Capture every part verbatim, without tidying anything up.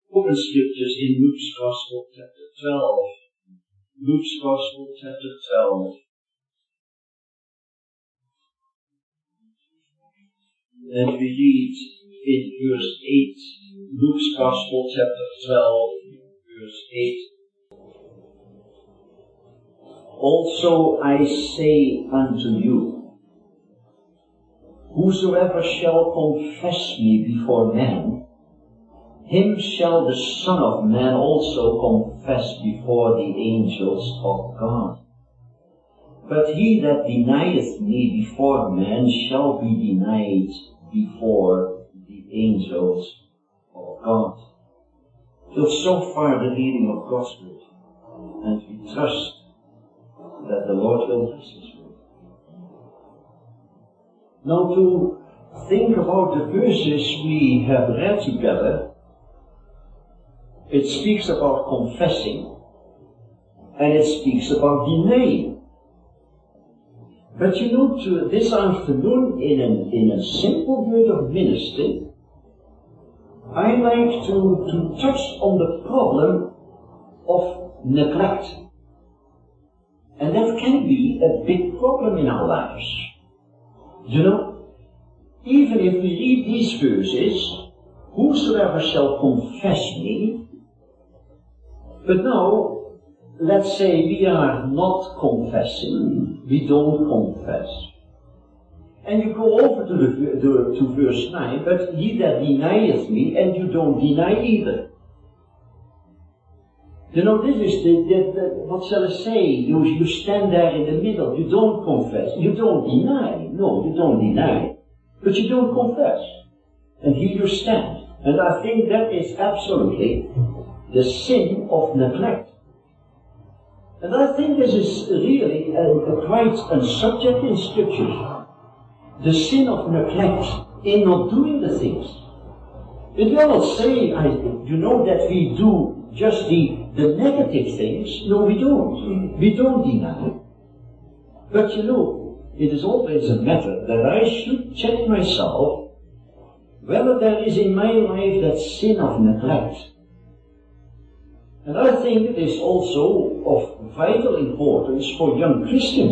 Open scriptures in Luke's Gospel, chapter twelve. Luke's Gospel, chapter twelve. And we read in verse eight. Luke's Gospel, chapter twelve, verse eight. Also I say unto you, whosoever shall confess me before men, him shall the Son of Man also confess before the angels of God. But he that denieth me before men shall be denied before the angels of God. So, so far the reading of God's word, and we trust that the Lord will bless His word. Now to think about the verses we have read together, it speaks about confessing, and it speaks about denying. But you know, to this afternoon, in, an, in a simple word of ministry, I like to, to touch on the problem of neglect. And that can be a big problem in our lives. You know, even if we read these verses, whosoever shall confess me. But now, let's say we are not confessing, we don't confess. And you go over to, the, to, to verse nine, but he that denieth me, and you don't deny either. You know, this is the, the, the what shall I say, you, you stand there in the middle, you don't confess, you don't deny, no, you don't deny, but you don't confess. And here you stand. And I think that is absolutely the sin of neglect. And I think this is really a, a quite a subject in Scripture. The sin of neglect in not doing the things. It will not say, I, you know, that we do just the, the negative things. No, we don't. We don't deny. But you know, it is always a matter that I should check myself whether there is in my life that sin of neglect. And I think it is also of vital importance for young Christians.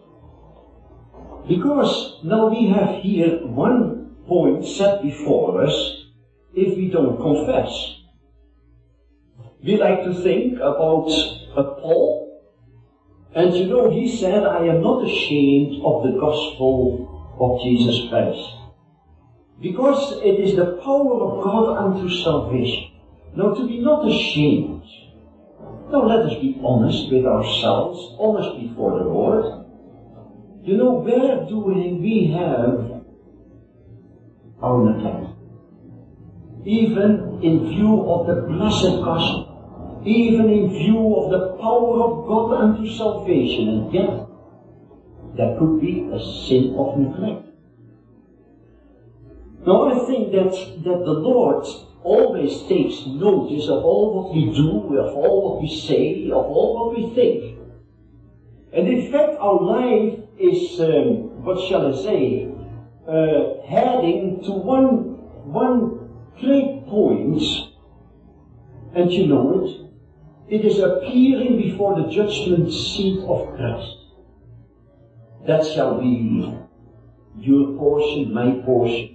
Because now we have here one point set before us if we don't confess. We like to think about uh, Paul. And you know, he said, I am not ashamed of the gospel of Jesus Christ. Because it is the power of God unto salvation. Now, to be not ashamed. Now, let us be honest with ourselves, honest before the Lord. You know, where do we have our neglect? Even in view of the blessed gospel, even in view of the power of God unto salvation, and yet there could be a sin of neglect. Now, I think that, that the Lord always takes notice of all what we do, of all what we say, of all what we think. And in fact, our life is, um, what shall I say, uh, heading to one, one great point, and you know it. It is appearing before the judgment seat of Christ. That shall be your portion, my portion.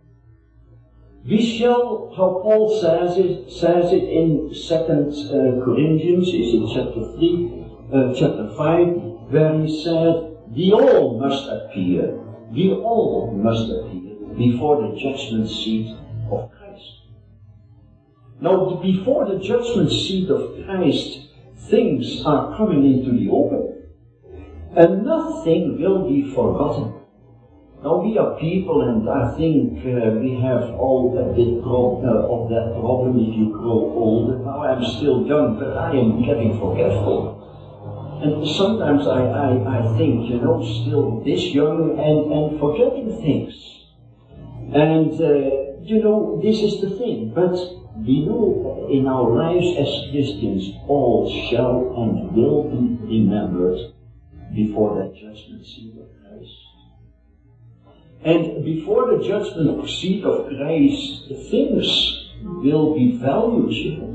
We shall, how Paul says it, says it in Second uh, Corinthians, is in chapter three, uh, chapter five, where he said, we all must appear, we all must appear before the judgment seat of Christ. Now, before the judgment seat of Christ, things are coming into the open, and nothing will be forgotten. Now, we are people, and I think uh, we have all a bit pro- uh, of that problem if you grow older. Now, I'm still young, but I am getting forgetful. And sometimes I, I, I think, you know, still this young and, and forgetting things. And, uh, you know, this is the thing. But we know in our lives as Christians, all shall and will be remembered before that judgment seat of Christ. And before the judgment seat of Christ, things will be valued, you know.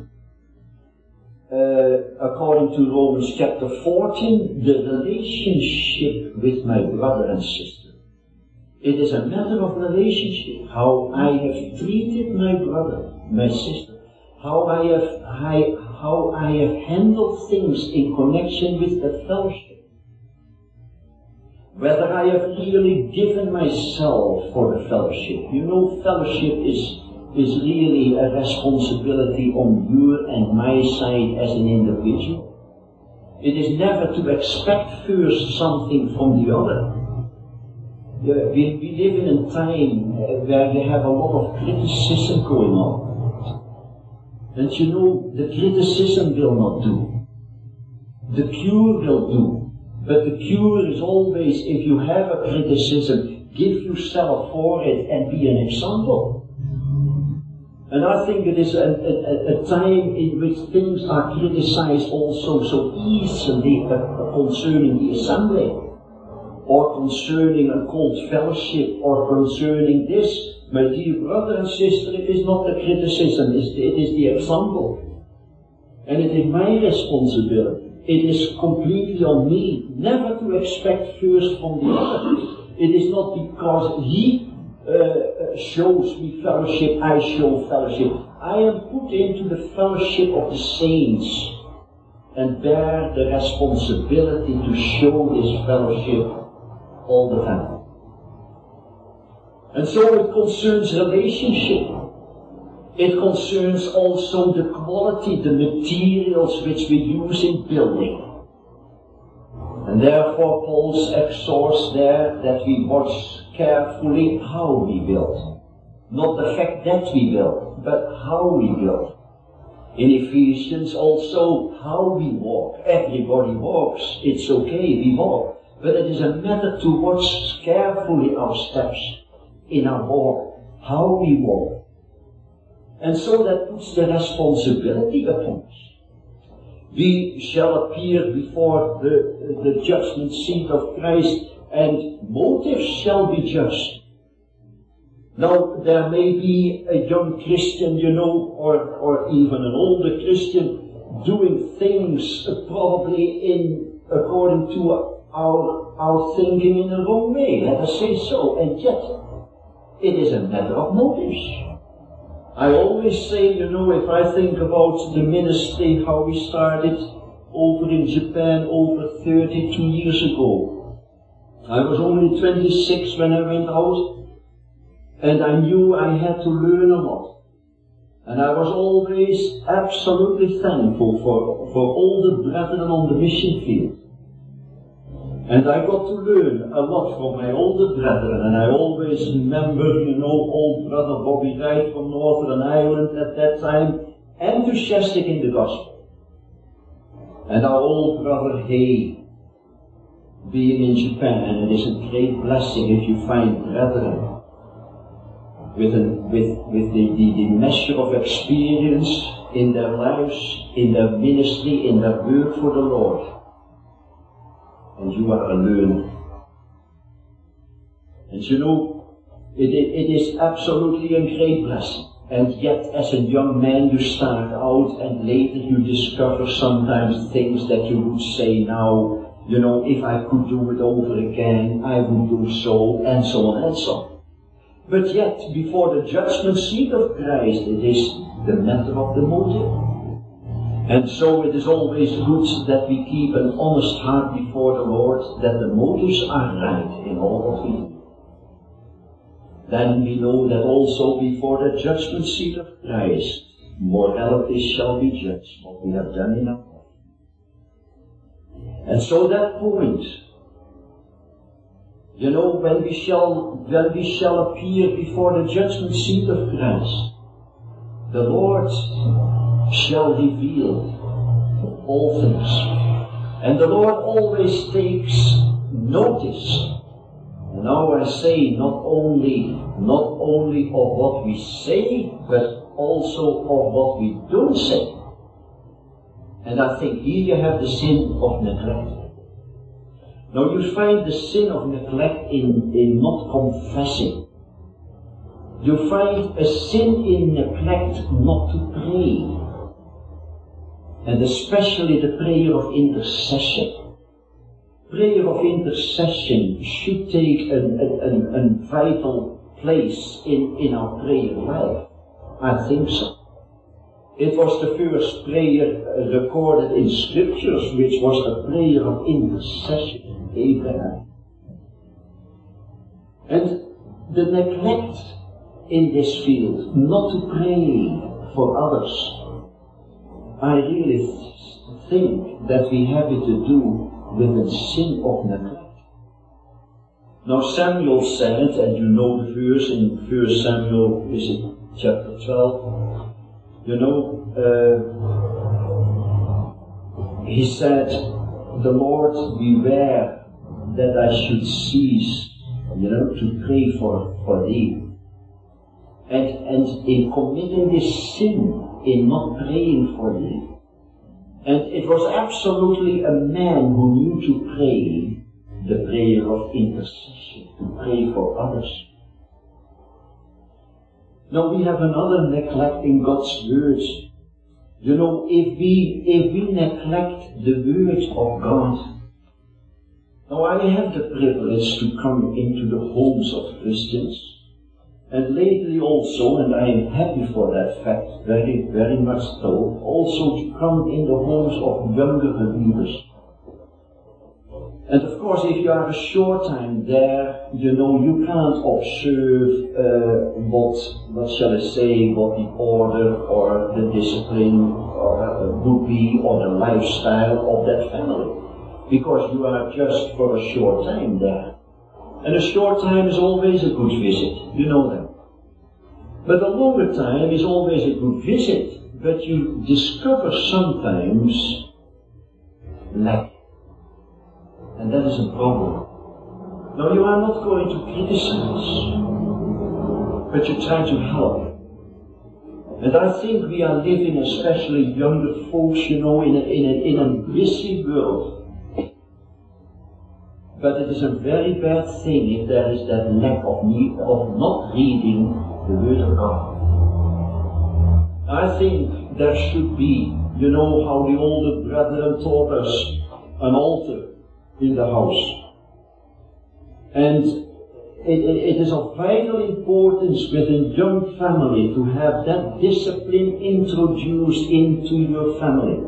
Uh, according to Romans chapter fourteen, the relationship with my brother and sister. It is a matter of relationship, how I have treated my brother, my sister, how I have, I, how I have handled things in connection with the fellowship. Whether I have really given myself for the fellowship. You know, fellowship is is really a responsibility on your and my side as an individual. It is never to expect first something from the other. Uh, we, we live in a time where you have a lot of criticism going on. And you know, the criticism will not do. The cure will do. But the cure is always, if you have a criticism, give yourself for it and be an example. And I think it is a, a, a time in which things are criticized also so easily uh, concerning the assembly, or concerning a cult fellowship, or concerning this. My dear brother and sister, it is not the criticism, it is the, it is the example. And it is my responsibility. It is completely on me, never to expect first from the other. It is not because he Uh, shows me fellowship, I show fellowship. I am put into the fellowship of the saints and bear the responsibility to show this fellowship all the time. And so it concerns relationship. It concerns also the quality, the materials which we use in building. And therefore Paul exhorts there that we watch carefully how we build. Not the fact that we build, but how we build. In Ephesians also, how we walk. Everybody walks, it's okay, we walk. But it is a matter to watch carefully our steps in our walk, how we walk. And so that puts the responsibility upon us. We shall appear before the, the judgment seat of Christ, and motives shall be judged. Now, there may be a young Christian, you know, or, or even an older Christian, doing things probably in, according to our, our thinking in the wrong way, let us say so, and yet, it is a matter of motives. I always say, you know, if I think about the ministry, how we started over in Japan over thirty-two years ago. I was only twenty-six when I went out, and I knew I had to learn a lot. And I was always absolutely thankful for, for all the brethren on the mission field. And I got to learn a lot from my older brethren, and I always remember, you know, old brother Bobby Wright from Northern Ireland at that time, enthusiastic in the gospel. And our old brother Hay, being in Japan, and it is a great blessing if you find brethren with, a, with, with the, the, the measure of experience in their lives, in their ministry, in their work for the Lord. And you are a learner. And you know, it, it is absolutely a great blessing. And yet, as a young man, you start out, and later you discover sometimes things that you would say now, you know, if I could do it over again, I would do so, and so on and so on. But yet, before the judgment seat of Christ, it is the matter of the motive. And so it is always good that we keep an honest heart before the Lord, that the motives are right in all that we do. Then we know that also before the judgment seat of Christ, morality shall be judged, what we have done in our life. And so that point, you know, when we shall, when we shall appear before the judgment seat of Christ, the Lord shall reveal all things. And the Lord always takes notice. And now I say not only, not only of what we say, but also of what we don't say. And I think here you have the sin of neglect. Now you find the sin of neglect in, in not confessing. you find a sin in neglect not to pray. And especially the prayer of intercession. Prayer of intercession should take a, a, a, a vital place in, in our prayer life. I think so. It was the first prayer recorded in scriptures, which was a prayer of intercession, Abraham. And the neglect in this field, not to pray for others, I really th- think that we have it to do with a sin of neglect. Now Samuel said, and you know the verse in First Samuel, is it chapter twelve? You know, uh, he said, the Lord beware that I should cease, you know, to pray for, for thee. And, and in committing this sin, in not praying for thee. And it was absolutely a man who knew to pray the prayer of intercession, to pray for others. Now we have another neglect in God's words. You know, if we, if we neglect the word of God. Now I have the privilege to come into the homes of Christians. And lately also, and I am happy for that fact, very, very much so, also to come in the homes of younger believers. And of course, if you are a short time there, you know, you can't observe uh, what, what shall I say, what the order or the discipline or, uh, would be, or the lifestyle of that family. Because you are just for a short time there. And a short time is always a good visit, you know that. But a longer time is always a good visit, but you discover sometimes lack. And that is a problem. Now you are not going to criticize, but you try to help. And I think we are living, especially younger folks, you know, in a, in a, in a busy world. But it is a very bad thing if there is that lack of need of not reading the Word of God. I think there should be, you know how the older brethren taught us, an altar in the house. And it, it, it is of vital importance with a young family to have that discipline introduced into your family.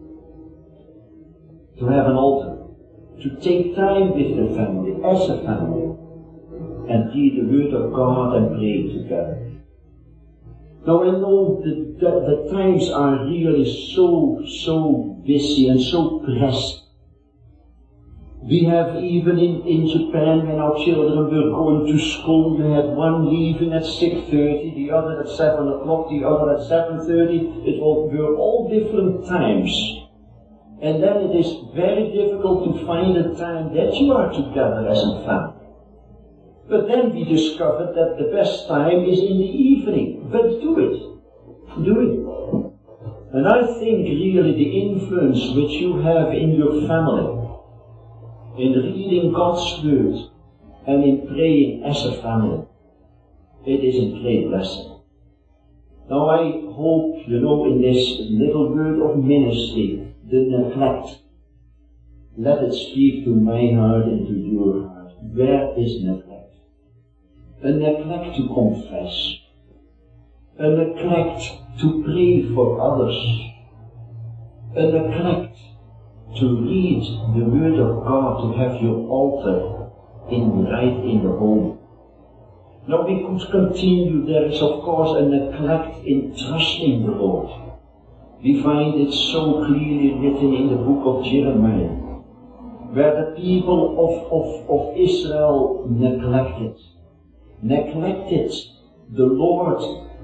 To have an altar. To take time with the family, as a family, and read the Word of God and pray together. Now I know that the, the times are really so, so busy and so pressed. We have even in, in Japan, when our children were going to school, we had one leaving at six thirty, the other at seven o'clock, the other at seven thirty. It all, were all different times. And then it is very difficult to find a time that you are together as a family. But then we discovered that the best time is in the evening. But do it. Do it. And I think really the influence which you have in your family, in reading God's Word, and in praying as a family, it is a great blessing. Now I hope, you know, in this little word of ministry, the neglect, let it speak to my heart and to your heart. Where is neglect? A neglect to confess. A neglect to pray for others. A neglect to read the Word of God, to have your altar in right in the home. Now we could continue. There is of course a neglect in trusting the Lord. We find it so clearly written in the book of Jeremiah, where the people of, of, of Israel neglected, neglected the Lord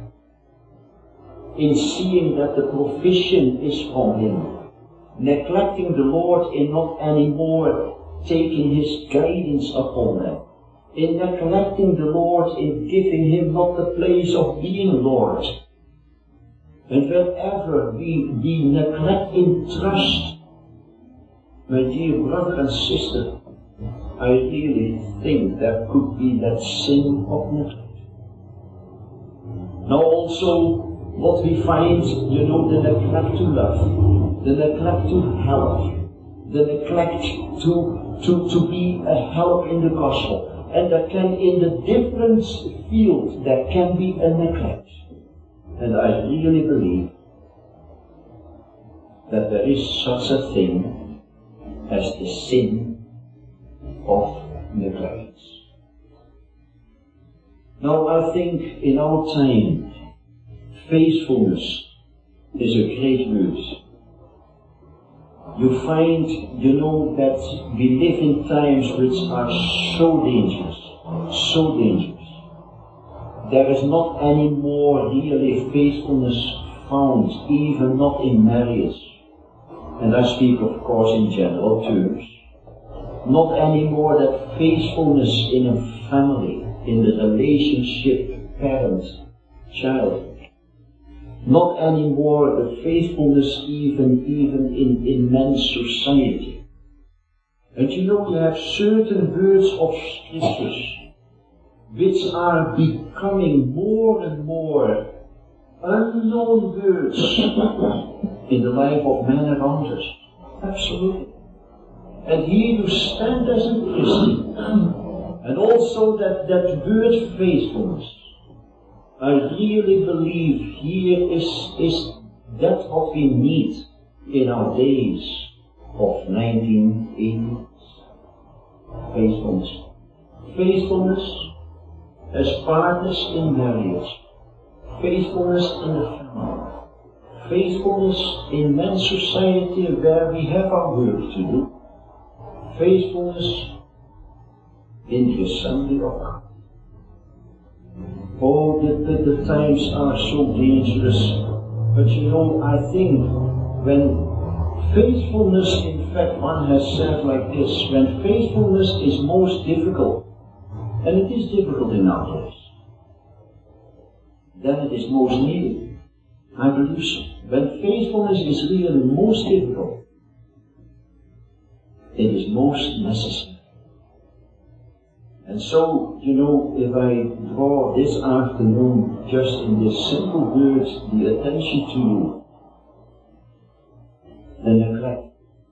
in seeing that the provision is from Him, neglecting the Lord in not anymore taking His guidance upon them, in neglecting the Lord in giving Him not the place of being Lord. And wherever we, we neglect in trust, my dear brother and sister, I really think there could be that sin of neglect. also what we find, you know, the neglect to love, the neglect to help, the neglect to, to, to be a help in the gospel. And there can, in the different fields, there can be a neglect. And I really believe that there is such a thing as the sin of neglect. Now I think in our time, faithfulness is a great word. You find, you know, that we live in times which are so dangerous, so dangerous. There is not any more really faithfulness found, even not in marriage. And I speak, of course, in general terms. Not anymore that faithfulness in a family, in the relationship parent-child. Not anymore the faithfulness even, even in, in men's society. And you know, you have certain words of scriptures which are becoming more and more unknown words in the life of men around us. Absolutely. And here you stand as a Christian. And also that, that word faithfulness. I really believe here is, is that what we need in our days of nineteen eighties. Faithfulness. Faithfulness as partners in marriage. Faithfulness in the family. Faithfulness in men's society where we have our work to do. Faithfulness in the assembly of God. Oh, the, the, the times are so dangerous. But you know, I think when faithfulness, in fact, one has said like this, when faithfulness is most difficult, and it is difficult in our days, then it is most needed. I believe so. When faithfulness is really most difficult, it is most necessary. And so, you know, if I draw this afternoon just in this simple words the attention to you, the neglect.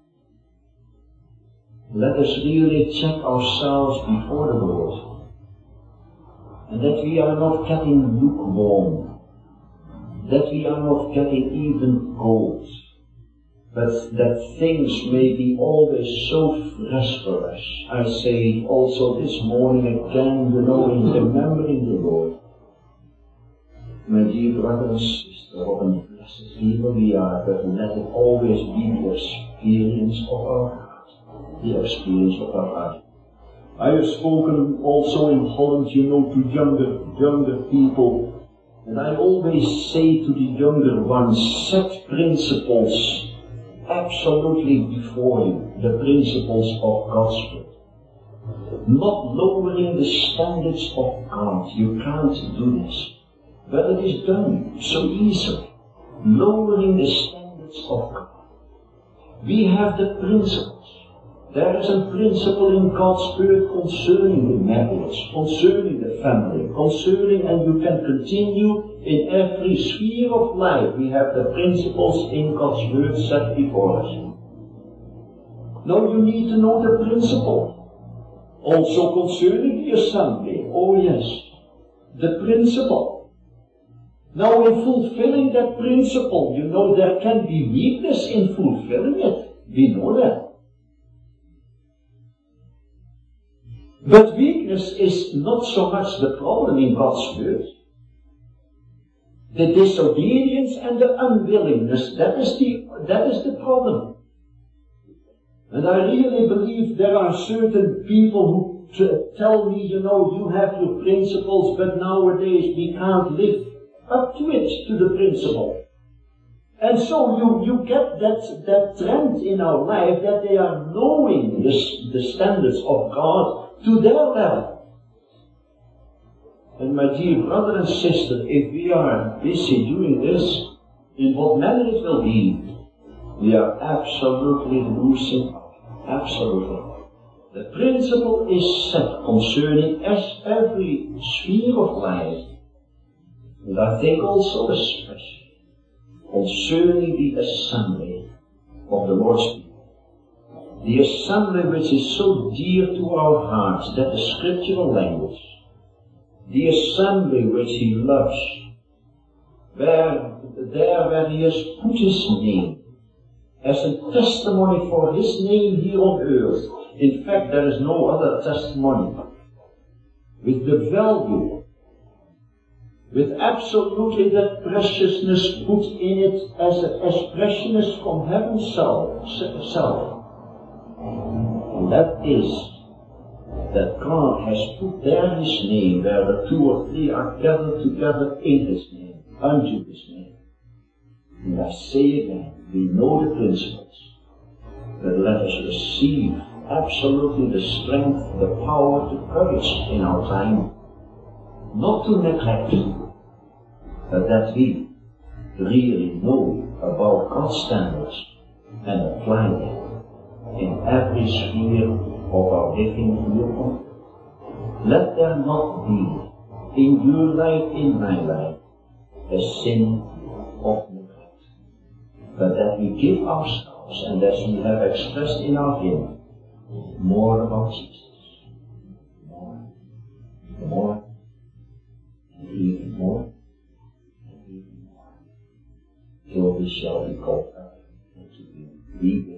Let us really check ourselves before the Lord. And that we are not getting lukewarm. That we are not getting even cold. But that things may be always so fresh for us. I say also this morning again, you know, in remembering the Lord. My dear brother and sister, what a blessed people we are, but let it always be the experience of our heart. The experience of our heart. I have spoken also in Holland, you know, to younger, younger people. And I always say to the younger ones, set principles absolutely before you, the principles of God's word. Not lowering the standards of God. You can't do this. But it is done so easily. Lowering the standards of God. We have the principles. There is a principle in God's word concerning the marriage, concerning the family, concerning, and you can continue in every sphere of life. We have the principles in God's word set before us. Now you need to know the principle. Also concerning the assembly. Oh yes, the principle. Now in fulfilling that principle, you know there can be weakness in fulfilling it. We know that. But weakness is not so much the problem in God's word. The disobedience and the unwillingness, that is the, that is the problem. And I really believe there are certain people who t- tell me, you know, you have your principles, but nowadays we can't live up to it, to the principle. And so you, you get that, that trend in our life that they are knowing the, the standards of God to their level. And my dear brother and sister, if we are busy doing this, in what manner it will be, we are absolutely losing out. Absolutely. The principle is set concerning as every sphere of life. But I think also especially concerning the assembly of the Lord's people. The assembly which is so dear to our hearts, that the scriptural language, the assembly which He loves, where, there where He has put His name, as a testimony for His name here on earth. In fact, there is no other testimony. With the value, with absolutely that preciousness put in it as, a, as preciousness from heaven's self, self. And that is that God has put there His name, where the two or three are gathered together in His name, unto His name. And I say again, we know the principles, but let us receive absolutely the strength, the power, the courage in our time, not to neglect, but that we really know about God's standards and apply them in every sphere of our living here on earth. Let there not be in your life, in my life, a sin of neglect, but that we give ourselves, and as we have expressed in our hymn, more about Jesus, more, more, and even more, and even more, till we shall be called up into Him. We